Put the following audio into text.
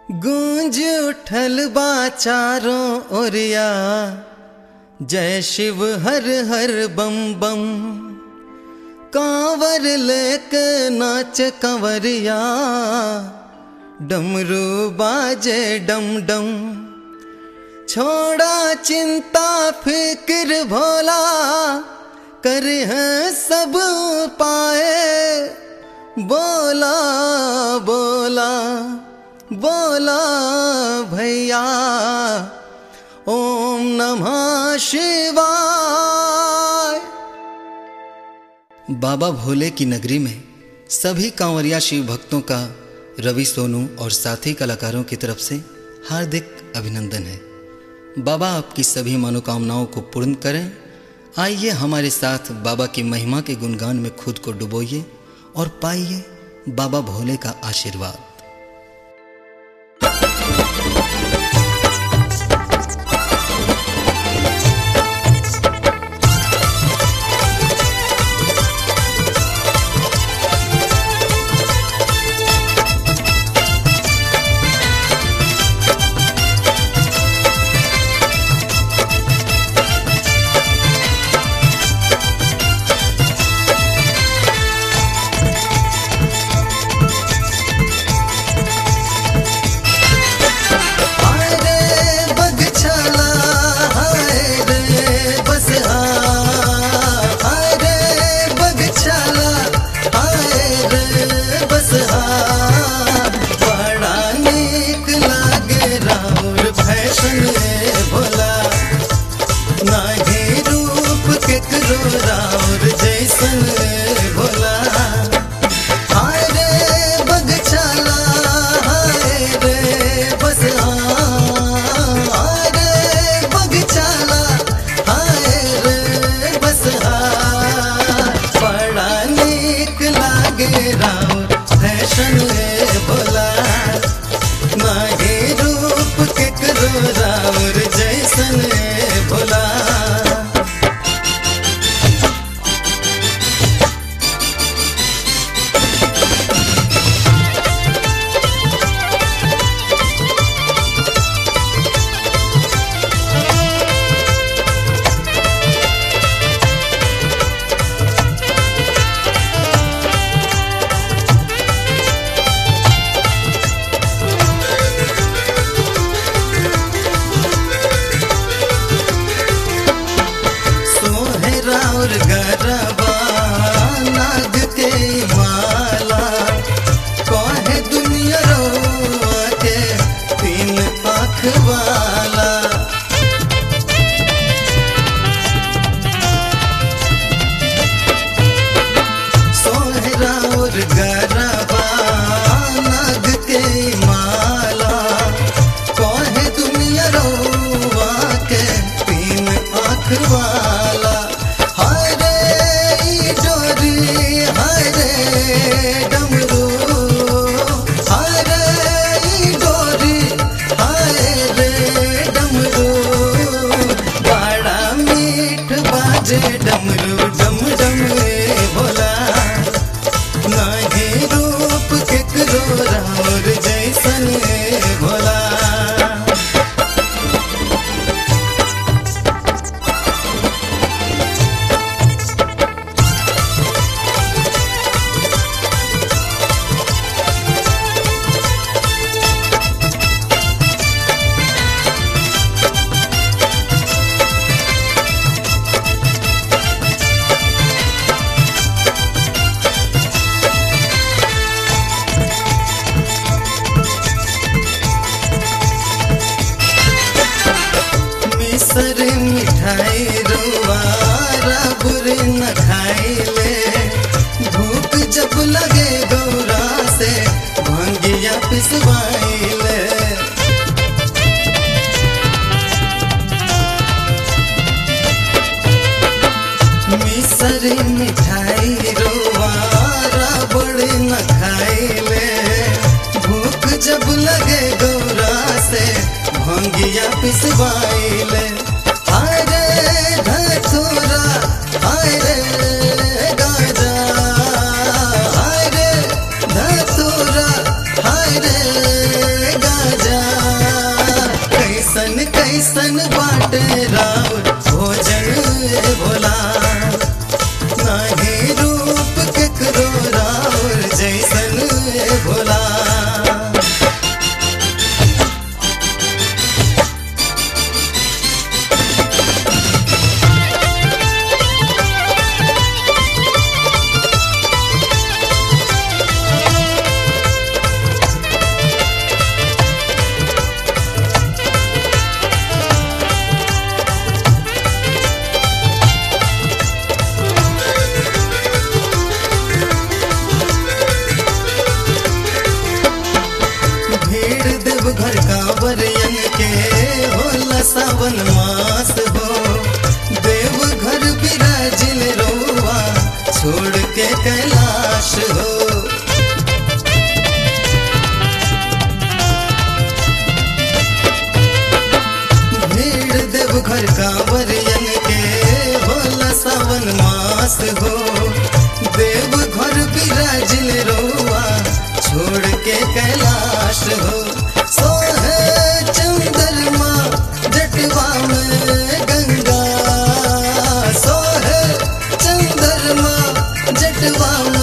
गूंज उठल बा चारों ओरिया, जय शिव हर हर बम बम। कांवर लेके नाच कंवरिया, डमरू बाजे डम डम। छोड़ा चिंता फिक्र भोला, कर है सब पाए। बोला बोला बोला भैया, ओम नमः शिवाय। बाबा भोले की नगरी में सभी कांवरिया शिव भक्तों का रवि सोनू और साथी कलाकारों की तरफ से हार्दिक अभिनंदन है। बाबा आपकी सभी मनोकामनाओं को पूर्ण करें। आइए हमारे साथ बाबा की महिमा के गुणगान में खुद को डुबोइए और पाइए बाबा भोले का आशीर्वाद। मिठाई रुवारा बुरी न खाइले, भूख जब लगे गौरा से भांगिया पिसवाइले। मिसरी मिठाई रुवारा बुरी न खाइले, भूख जब लगे गौरा से भांगिया पिसवाइले। हाय रे धतूरा, हाय रे गाजा, हाय रे धतूरा, हाय रे गाजा। होला सावन मास हो, देवघर बिराजिल रउआ छोड़ के कैलाश हो। भीड़ देवघर कांवरियन के होला सावन मास हो, देवघर बिराजिल रउआ छोड़ के कैलाश हो। सोहे चंद्रमा जटवा में गंगा, सोहे चंद्रमा जटवा में